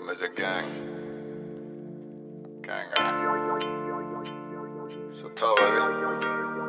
Music gang. Gang. So tell baby.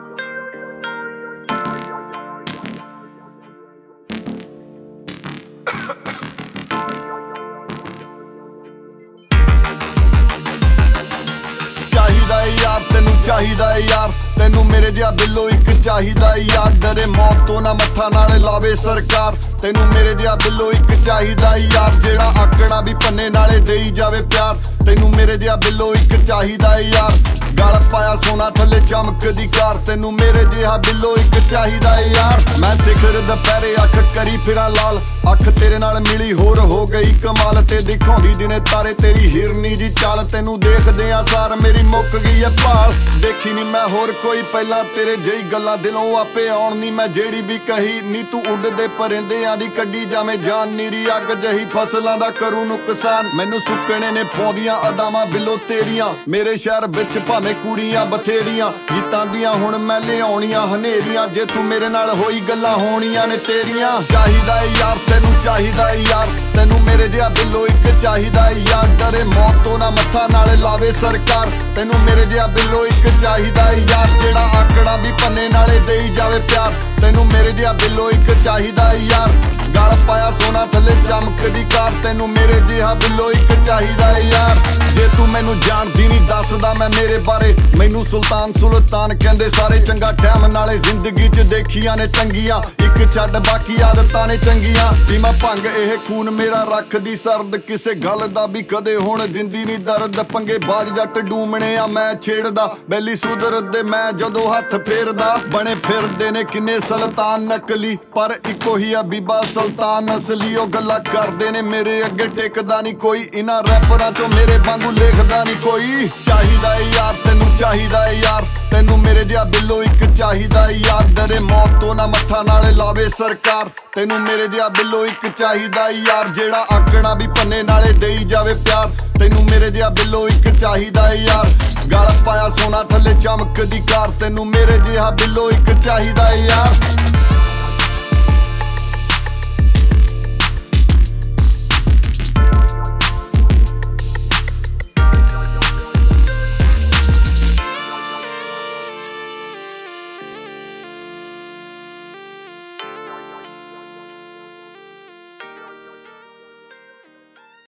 ਚਾਹੀਦਾ ਏ ਯਾਰ ਤੈਨੂੰ ਚਾਹੀਦਾ ਏ ਯਾਰ ਤੈਨੂੰ ਮੇਰੇ ਜਿਹਾ ਬਿੱਲੋ ਇੱਕ ਚਾਹੀਦਾ ਏ ਯਾਰ ਡਰੇ ਮੌਤ ਤੋਂ ਨਾ ਮੱਥਾ ਨਾਲ ਲਾਵੇ ਸਰਕਾਰ ਤੈਨੂੰ ਮੇਰੇ ਜਿਹਾ ਬਿੱਲੋ ਇੱਕ ਚਾਹੀਦਾ ਏ ਯਾਰ ਜਿਹੜਾ ਆਕੜਾ ਵੀ ਪੰਨੇ ਨਾਲੇ ਦੇਈ ਜਾਵੇ ਪਿਆਰ ਤੈਨੂੰ ਮੇਰੇ ਜਿਹਾ ਬਿੱਲੋ ਇੱਕ ਚਾਹੀਦਾ ਏ ਯਾਰ ਗਲ ਪਾਇਆ ਸੋਨਾ ਥੱਲੇ ਚਮਕਦੀ ਕਾਰ ਤੈਨੂੰ ਮੇਰੇ ਜਿਹਾ ਬਿੱਲੋ ਇੱਕ ਚਾਹੀਦਾ ਏ ਯਾਰ ਮੈਂ ਸਿਖਰ ਦੁਪਹਿਰੇ ਅੱਖ ਕਰੀ ਫਿਰਾਂ ਲਾਲ ਅੱਖ ਤੇਰੇ ਨਾਲ ਮਿਲੀ ਹੋਰ ਹੋ ਗਈ ਕਮਾਲ ਤੇ ਦਿਖਾਉਂਦੀ ਦਿਨੇ ਤਾਰੇ ਤੇਰੀ ਹਿਰਨੀ ਦੀ ਚਾਲ ਤੈਨੂੰ ਦੇਖਦੇ ਆ ਸਾਰ ਮੇਰੀ ਮੁੱਕ ਗਈ ਐ ਭਾਲ ਦੇਖੀ ਨੀ ਮੈਂ ਹੋਰ ਕੋਈ ਪਹਿਲਾਂ ਤੇਰੇ ਜਿਹੀ ਗੱਲਾਂ ਦਿਲੋਂ ਆਪੇ ਆਉਣ ਨੀ ਮੈਂ ਜਿਹੜੀ ਵੀ ਕਹੀ ਨੀ ਤੂੰ ਉੱਡਦੇ ਪਰਿੰਦਿਆਂ ਦੀ ਕੱਢੀ ਜਾਵੇਂ ਜਾਨ ਨੀਰੀ ਅੱਗ ਜਹੀ ਫਸਲਾਂ ਦਾ ਕਰੂ ਨੁਕਸਾਨ ਮੈਨੂੰ ਸੁੱਕਣੇ ਨੇ ਪਾਉਂਦੀਆਂ ਅਦਾਵਾਂ ਬਿੱਲੋ ਤੇਰੀਆਂ ਮੇਰੇ ਸ਼ਹਿਰ ਵਿੱਚ ਭਾਵੇਂ ਕੁੜੀਆਂ ਬਥੇਰੀਆਂ ਗੀਤਾਂ ਦੀਆਂ ਹੁਣ ਮੈਂ ਲਿਆਉਣੀਆਂ ਹਨੇਰੀਆਂ ਜੇ ਤੂੰ ਮੇਰੇ ਨਾਲ ਹੋਈ ਗੱਲਾਂ ਹੋਣੀਆਂ ਨੇ ਤੇਰੀਆਂ ਚਾਹੀਦਾ ਏ ਯਾਰ ਤੈਨੂੰ ਚਾਹੀਦਾ ਏ ਯਾਰ ਤੈਨੂੰ ਮੇਰੇ ਜਿਹਾ ਬਿੱਲੋ ਇੱਕ ਚਾਹੀਦਾ ਏ ਯਾਰ ਡਰੇ ਮੌਤ ਤੋਂ ਨਾ ਮੱਥਾ ਨਾਲ ਲਾਵੇ ਸਰਕਾਰ ਤੈਨੂੰ ਮੇਰੇ ਜਿਹਾ ਬਿੱਲੋ ਇੱਕ ਚਾਹੀਦਾ ਏ ਯਾਰ ਜਿਹੜਾ ਆਕੜਾ ਵੀ ਪੰਨੇ ਨਾਲੇ ਦੇਈ ਜਾਵੇ ਪਿਆਰ ਤੈਨੂੰ ਮੇਰੇ ਜਿਹਾ ਬਿੱਲੋ ਇੱਕ ਚਾਹੀਦਾ ਏ ਯਾਰ ਗਲ ਪਾਇਆ ਸੋਨਾ ਥੱਲੇ ਚਮਕਦੀ ਕਾਰ ਤੈਨੂੰ ਮੇਰੇ ਜਿਹਾ ਬਿੱਲੋ ਇੱਕ ਚਾਹੀਦਾ ਏ ਯਾਰ ਜੇ ਤੂੰ ਮੈਨੂੰ ਜਾਣਦੀ ਨਹੀਂ ਦੱਸਦਾ ਮੈਂ ਮੇਰੇ ਬਾਰੇ ਮੈਨੂੰ ਸੁਲਤਾਨ ਕਹਿੰਦੇ ਸਾਰੇ ਚੰਗਾ ਟਾਈਮ ਨਾਲੇ ਜ਼ਿੰਦਗੀ 'ਚ ਦੇਖੀਆਂ ਨੇ ਚੰਗੀਆਂ ਇੱਕ ਛੱਡ ਬਾਕੀ ਆਦਤਾਂ ਨੇ ਚੰਗੀਆਂ ਵੀ ਮੈਂ ਭੰਗ ਇਹ ਖੂਨ ਮੇਰਾ ਰੱਖਦੀ ਸਰਦ ਕਿਸੇ ਗੱਲ ਦਾ ਵੀ ਕਦੇ ਹੁਣ ਦਿੰਦੀ ਨਹੀਂ ਦਰਦ ਪੰਗੇ ਬਾਜ ਜੱਟ ਡੂਮਣੇ ਆ ਮੈਂ ਛੇੜਦਾ ਬੈਲੀ ਸੁਧਰਦੇ ਮੈਂ ਜਦੋਂ ਹੱਥ ਫੇਰਦਾ ਬਣੇ ਫਿਰਦੇ ਨੇ ਕਿੰਨੇ ਸੁਲਤਾਨ ਨਕਲੀ ਪਰ ਇੱਕੋ ਹੀ ਆ ਬੀਬਾ ਸੁਲਤਾਨ ਅਸਲੀ ਉਹ ਗੱਲਾਂ ਕਰਦੇ ਨੇ ਮੇਰੇ ਅੱਗੇ ਟਿਕਦਾ ਨਹੀਂ ਕੋਈ ਇਹਨਾਂ ਰੈਪਰਾਂ 'ਚੋਂ ਮੇਰੇ ਵਾਂਗੂ ਲਿਖਦਾ ਨਹੀਂ ਕੋਈ ਚਾਹੀਦਾ ਏ ਯਾਰ ਤੈਨੂੰ ਚਾਹੀਦਾ ਏ ਯਾਰ ਤੈਨੂੰ ਮੇਰੇ ਜਿਹਾ ਬਿੱਲੋ ਇੱਕ ਚਾਹੀਦਾ ਏ ਯਾਰ ਡਰੇ ਮੌਤ ਤੋਂ ਨਾ ਮੱਥਾ ਨਾਲ ਲਾਵੇ ਸਰਕਾਰ ਤੈਨੂੰ ਮੇਰੇ ਜਿਹਾ ਬਿੱਲੋ ਇੱਕ ਚਾਹੀਦਾ ਏ ਯਾਰ ਜਿਹੜਾ ਆਕੜਾ ਵੀ ਪੰਨੇ ਨਾਲੇ ਦੇਈ ਜਾਵੇ ਪਿਆਰ ਤੈਨੂੰ ਮੇਰੇ ਜਿਹਾ ਬਿੱਲੋ ਇੱਕ ਚਾਹੀਦਾ ਏ ਯਾਰ ਗਲ ਪਾਇਆ ਸੋਨਾ ਥੱਲੇ ਚਮਕਦੀ ਕਾਰ ਤੈਨੂੰ ਮੇਰੇ ਜਿਹਾ ਬਿੱਲੋ ਇੱਕ ਚਾਹੀਦਾ ਏ ਯਾਰ